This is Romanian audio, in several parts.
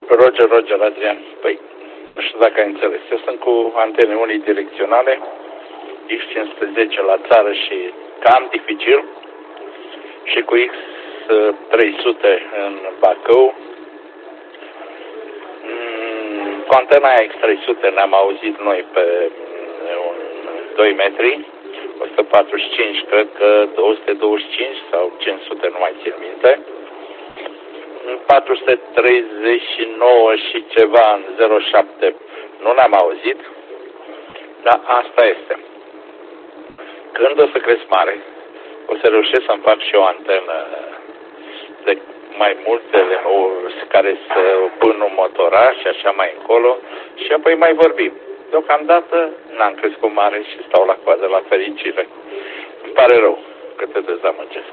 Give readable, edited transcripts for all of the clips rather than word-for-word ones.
Roger, Adrian. Păi, nu știu dacă ai înțeles. Eu sunt cu antene unidirecționale, X510 la țară și cam dificil, și cu X300 în Bacău. Cu antena X300 ne-am auzit noi pe 2 metri, 145, cred că 225 sau 500, nu mai țin minte. 439 și ceva în 07 nu ne-am auzit, dar asta este. Când o să cresc mare, o să reușesc să-mi fac și o antenă de mai multele care să pun un motoraș și așa mai încolo și apoi mai vorbim. Deocamdată n-am crescut mare și stau la coadă la fericire. Îmi pare rău că te dezamăgesc.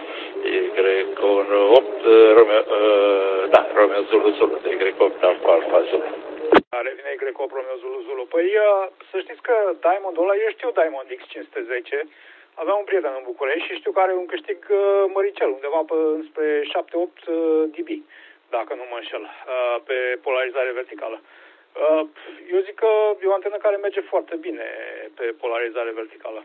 Romeo Zulu, de Y8 Alfa Zulu. Revine Y8 Romeo Zulu. Păi să știți că Diamondul ăla, eu știu Diamond X510, aveam un prieten în București și știu că are un câștig măricel, undeva spre 7-8 dB, dacă nu mă înșel, pe polarizare verticală. Eu zic că e o antenă care merge foarte bine pe polarizare verticală.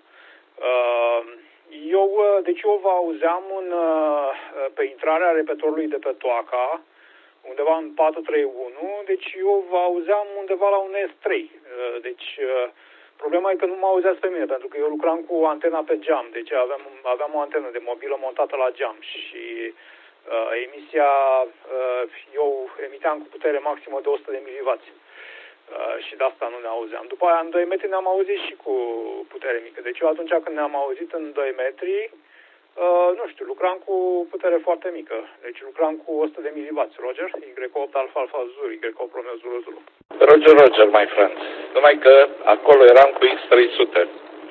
Deci eu vă auzeam pe intrarea repetorului de pe toaca, undeva în 431, deci eu vă auzeam undeva la un S3. Deci problema e că nu mă auzeați pe mine, pentru că eu lucram cu antena pe geam, deci aveam o antenă de mobilă montată la geam și emisia, eu emiteam cu putere maximă de 100 de mW. Și de asta nu ne auzeam. După aia, în 2 metri ne-am auzit și cu putere mică. Deci eu atunci când ne-am auzit în 2 metri, nu știu, lucram cu putere foarte mică. Deci lucram cu 100 de mW. Roger, Y8 Alfa Zulu, Y8 Romeo Zulu. Roger, my friend. Numai că acolo eram cu X300.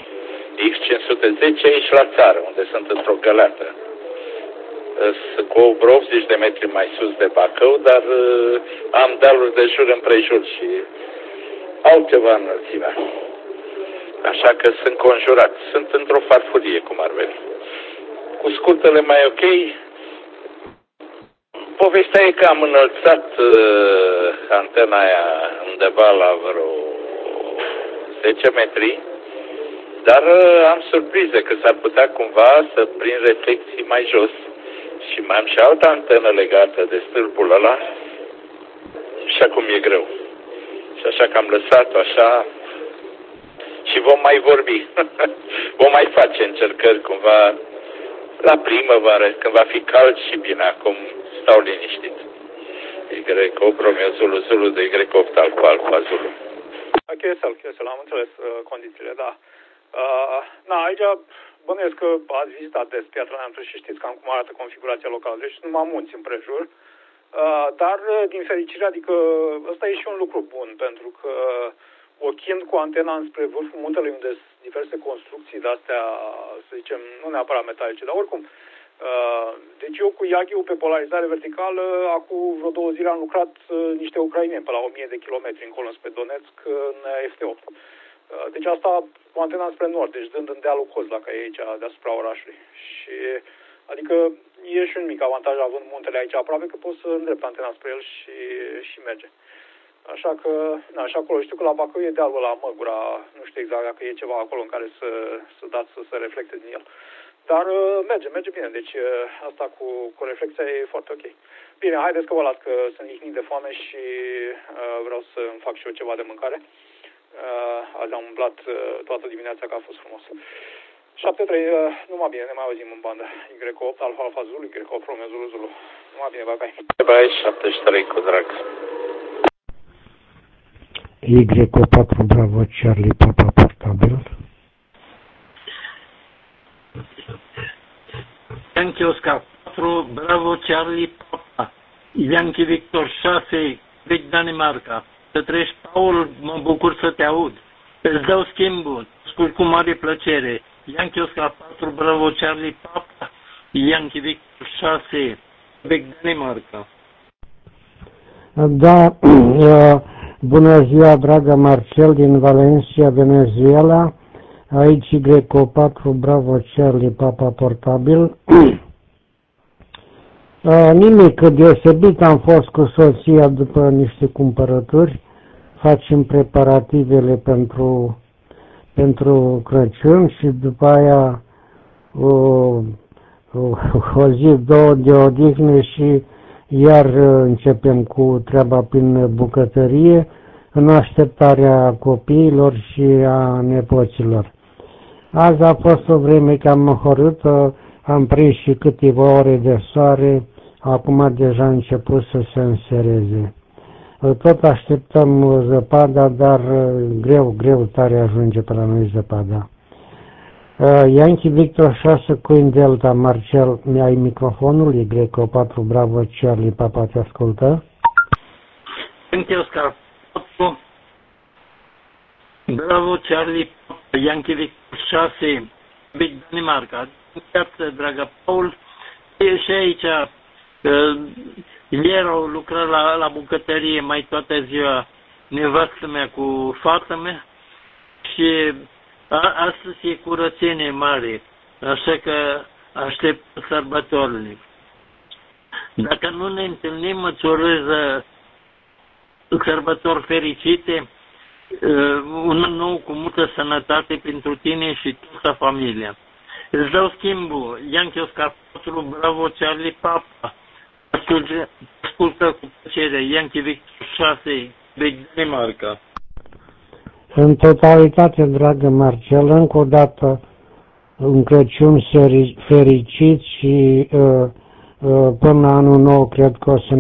X510 aici la țară, unde sunt într-o găleată. Cu vreo 80 de metri mai sus de Bacău, dar am dealuri de jur împrejur și altceva înălțimea. Așa că sunt conjurat. Sunt într-o farfurie, cum ar veni. Cu scurtele mai ok. Povestea e că am înălțat antena aia undeva la vreo 10 metri, dar am surprize că s-ar putea cumva să prind reflexii mai jos. Și mai am și altă antenă legată de stâlpul ăla și acum e greu. Și așa că am lăsat-o așa și vom mai vorbi. Vom mai face încercări cumva la primăvară, când va fi cald și bine. Acum stau liniștit. Y8 Romeo Zulu de Y8 Alfa Zulu. QSL, am înțeles condițiile, da. Aici bănuiesc că ați vizitat des Piatra Neamțu și știți cam cum arată configurația locală. Deci numai munți împrejur. Dar, din fericire, adică ăsta e și un lucru bun, pentru că ochind cu antena înspre vârful muntelui, unde sunt diverse construcții de-astea, să zicem, nu neapărat metalice, dar oricum. Deci eu cu Yaghiu pe polarizare verticală, acum vreo 2 zile am lucrat niște ucraineni pe la 1000 de kilometri încolo spre Donetsk în FT8. Deci asta cu antena spre nord, deci dând în dealul Kozlak, aici deasupra orașului. Și adică e și un mic avantaj având muntele aici aproape, că poți să îndrept antena spre el și merge. Așa că, și acolo știu că la Bacău e dealul la Măgura, nu știu exact dacă e ceva acolo în care să dați să se reflecte din el. Dar merge bine, deci asta cu reflexia e foarte ok. Bine, haideți că vă las că sunt lihnit de foame și vreau să îmi fac și eu ceva de mâncare. Azi am umblat toată dimineața, că a fost frumos. 7-3, numai bine, ne mai auzim în bandă. Y8 Alfa Zulu, Y8 Romeo Zulu. Numai bine, bye. Bye, 73 cu drag. Y4 Bravo Charlie Papa portabil. Yankee Oscar 4 Bravo Charlie Papa. Yankee Victor 6 Vechi Danemarca. Să treci, Paul, mă bucur să te aud. Îți dau schimbul, ascult cu mare plăcere. Yankee Oscar 4 Bravo Charlie Papa. Yankee Victor 6 Vechi Danemarca. Da, bună ziua, dragă Marcel din Valencia, Venezuela. Aici Y4 Bravo Charlie Papa portabil. Nimic deosebit, am fost cu soția după niște cumpărături, facem preparativele pentru Crăciun și după aia o zi, două de odihnă și iar începem cu treaba prin bucătărie în așteptarea copiilor și a nepoților. Azi a fost o vreme cam hotărâtă, am prins și câteva ore de soare, acum deja a început să se însereze. Tot așteptăm zăpada, dar greu tare ajunge pe la noi zăpada. Yankee Victor 6 Queen Delta, Marcel, mi-ai microfonul? Y4 Bravo Charlie, Papa te ascultă. Yankee Oscar 4, Bravo Charlie, Yankee Victor 6, Big Danemarca. Iată, dragă Paul, și aici ieri au lucrat la bucătărie mai toată ziua nevastă mea cu fata mea și astăzi e curățenie mare, așa că aștept sărbătorile. Dacă nu ne întâlnim, îți urez sărbători fericite, un an nou cu multă sănătate pentru tine și toată familia. Îți dau schimbul, Yankee Oscar 4, Bravo Charlie Papa. Ascultă cu plăcere, Yankee Victor 6, Big Danemarca. În totalitate, dragă Marcel, încă o dată un Crăciun fericit și până anul nou cred că o să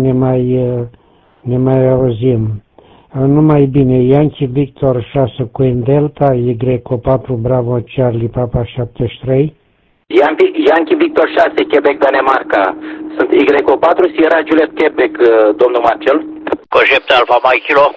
ne mai auzim. Numai bine, Yankee Victor 6 Queen Delta, Y4 Bravo Charlie Papa 73. Yankee Victor 6 Quebec Danemarca. Sunt Y4 Sierra Juliet Quebec, domnul Marcel. Coșepte Alfa Mai Kilo.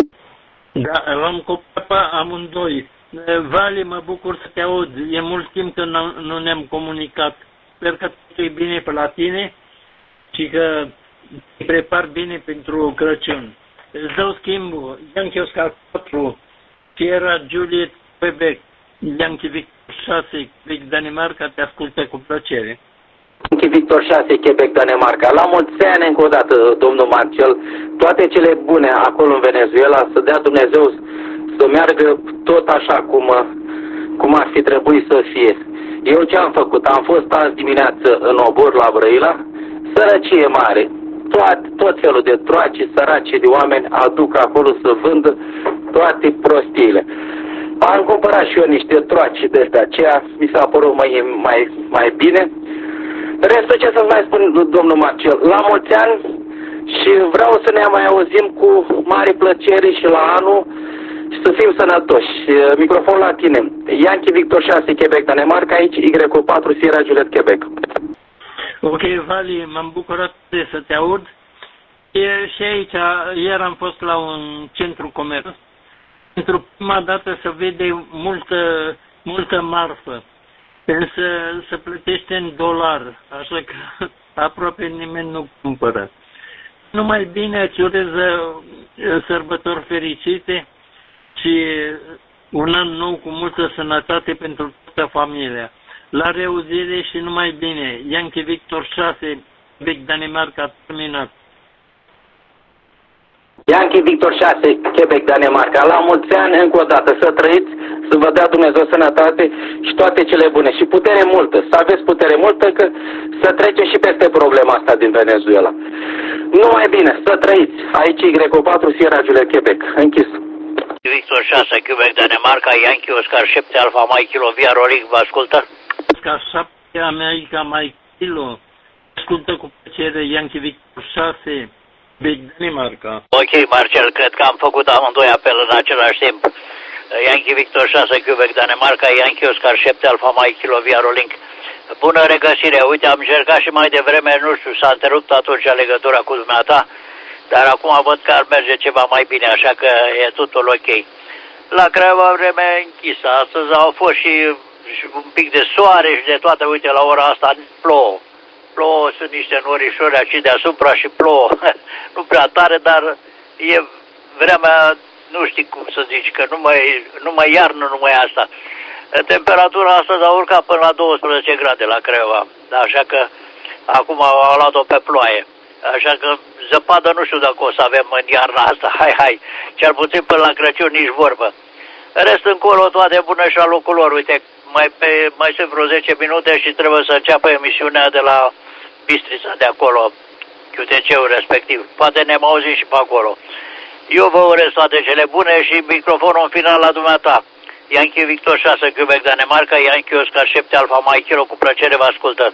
Da, l-am cu Papa amândoi. Vali, mă bucur să te aud. E mult timp că nu ne-am comunicat. Sper că totul e bine pe la tine și că te prepar bine pentru Crăciun. Îți dau schimbul. Yankee Oscar 4, Sierra Juliet Quebec, Yankee Victor 6, Quebec Danemarca, te ascultă cu plăcere. Yankee Victor 6, Quebec Danemarca. La mulți ani încă o dată, domnul Marcel, toate cele bune acolo în Venezuela, să dea Dumnezeu să meargă tot așa cum ar fi trebuit să fie. Eu ce am făcut? Am fost azi dimineață în Obor la Brăila, sărăcie mare. Tot felul de troaci, săraci de oameni aduc acolo să vândă toate prostiile. Am cumpărat și eu niște troaci de astea, aceea mi s-a părut mai bine. Restul ce să mai spun, domnul Marcel, la mulți ani și vreau să ne mai auzim cu mare plăcere și la anul și să fim sănătoși. Microfon la tine. Yankee Victor 6, Quebec, Danemarca, aici Y4 Sierra Juliet, Quebec. Ok, Vali, m-am bucurat să te aud. Și aici, ieri am fost la un centru comerț. Pentru prima dată se vede multă marfă. Însă se plătește în dolar, așa că aproape nimeni nu cumpără. Numai bine, îți urez sărbători fericite și un an nou cu multă sănătate pentru toată familia. La reauzire și numai bine. Yankee Victor 6, Quebec Danemarca, terminat. Yankee Victor 6, Quebec Danemarca. La mulți ani încă o dată, să trăiți, să vă dea Dumnezeu sănătate și toate cele bune. Și putere multă, să aveți putere multă, că să trece și peste problema asta din Venezuela. Numai bine, să trăiți. Aici Y4 Sierra Juliet, Quebec. Închis. Victor 6, Quebec Danemarca, Yankee Oscar 7 Alfa Mai Kilo, Via Rolic, vă ascultă? Oscar 7 America Mai Kilo, ascultă cu plăcere Yankee Victor 6, Big Danemarca. Ok, Marcel, cred că am făcut amândoi apel în același timp. Yankee Victor 6, Quebec Danemarca, Yankee Oscar 7 Alfa Mai Kilo, Via Rolink. Bună regăsire, uite, am încercat și mai devreme, nu știu, s-a întrerupt atunci legătura cu dumneata, dar acum văd că ar merge ceva mai bine, așa că e totul ok. La Craiova vreme închisă, astăzi au fost și un pic de soare și de toate, uite, la ora asta plouă. Plouă, sunt niște norișori aici deasupra și plouă, nu prea tare, dar e vremea, nu știu cum să zici, că numai iarnă, numai asta. Temperatura astăzi a urcat până la 12 grade la Craiova, așa că Acum au luat-o pe ploaie. Așa că zăpadă nu știu dacă o să avem în iarna asta. Hai, cel puțin până la Crăciun nici vorbă. Rest încolo toate bune și la locul lor. Uite, mai sunt vreo 10 minute și trebuie să înceapă emisiunea de la Bistrița de acolo, QTC-ul respectiv. Poate ne auzim și pe acolo. Eu vă urez toate cele bune și microfonul în final la dumneata. Yankee Victor 6, Quebec, Danemarca, Yankee Oscar 7, Alfa Mike Kilo, cu plăcere vă ascultă.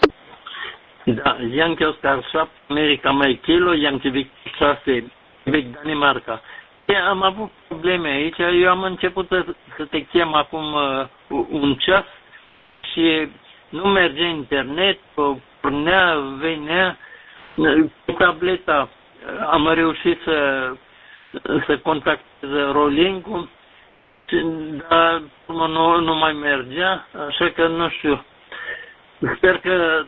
Da, Yankee Oscar 7, America Mike Kilo, Yankee Victor 6, Quebec, Danemarca. Am avut probleme aici, eu am început să te chem acum un ceas și nu merge internet, pornea, venea, cu tableta am reușit să contactez Rolingu, dar nu mai mergea, așa că nu știu. Sper că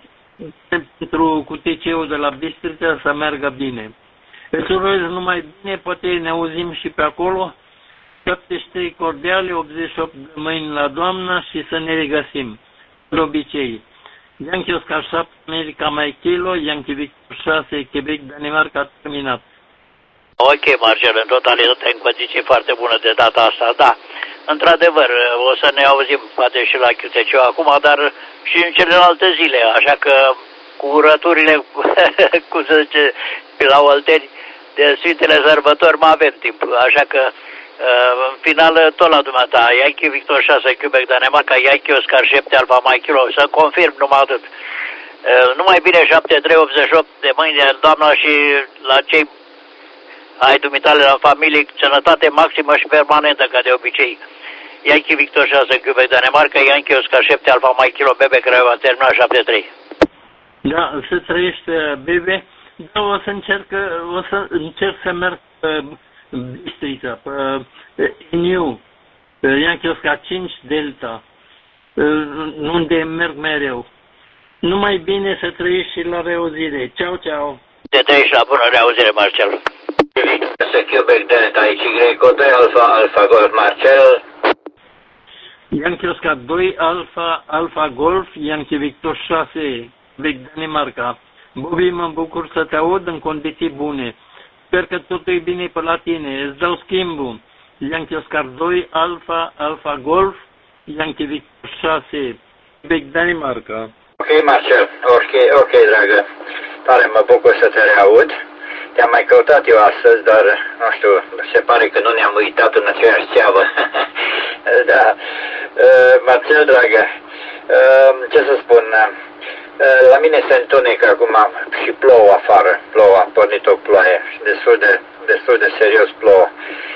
pentru QTC-ul de la Bistrița să meargă bine. Îți urez numai bine, poate ne auzim și pe acolo. 73 cordiale, 88 de mâini la doamna și să ne regăsim. De obicei. Yankee Oscar 7, America Mike Kilo, Yankee Victor 6, Quebec, Danemarca, terminat. Ok, Marcel, în totalitate în condiții foarte bună de data asta, da. Într-adevăr, o să ne auzim poate și la QTC acum, dar și în celelalte zile, așa că cu urăturile, cum se zice, la Olteni, de Sfintele Sărbători mai avem timp, așa că în final tot la dumneata, Yankee Victor 6, Quebec, Danemarca, Yankee Oscar 7, Alfa Mike Kilo, să confirm numai atât. Numai bine 7388 de mâini de doamna și la cei ai dumitale la familie, sănătate maximă și permanentă, ca de obicei. Yankee Victor 6, Quebec, Danemarca, Yankee Oscar 7, Alfa Mike Kilo, Bebe, Craiova, terminat 73. Da, să trăiești, Bebe. Da, o să încerc să merg pe Bistrița, pe Iniu, pe Yankee Oscar 5, Delta, unde merg mereu. Numai bine să trăiești și la reauzire. Ceau, ceau. Te trăiești la bună reauzire, Marcel. Quebec, Delta, aici Greco 2, Alfa Golf, Marcel. Yankee Oscar 2, Alfa Golf, Yankee Victor 6, Quebec, Danemarca. Bobby, mă bucur să te aud în condiții bune. Sper că totul e bine pe la tine. Îți dau schimbul. Yankee Oscar 2, Alfa Golf, Yankee Victor 6, Quebec, Danemarca. Ok, Marcel, ok, dragă. Tare mă bucur să te reaud. Te-am mai căutat eu astăzi, dar, nu știu, se pare că nu ne-am uitat în aceeași țeavă. Da. Marcel, dragă, ce să spun, la mine se întunecă acum și plouă afară. A pornit o ploaie, destul de serios plouă.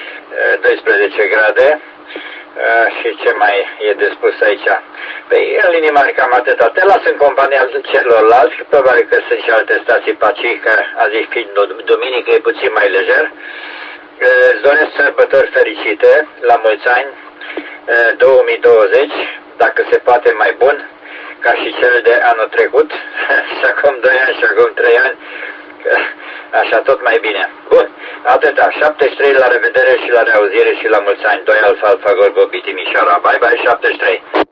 12 grade. Și ce mai e de spus aici? Păi, în linii mari cam atâta. Te las în compania celorlalți și probabil că sunt și alte stații pe aici, că azi fiind duminică e puțin mai lejer. Îți doresc sărbători fericite, la mulți ani, 2020, dacă se poate mai bun, ca și cel de anul trecut, și acum 2 ani și acum 3 ani, așa tot mai bine. Bun, atâta, 73, la revedere și la reauzire și la mulți ani. 2 Alfa Golf, Bobby Timișoara. Bye bye, 73.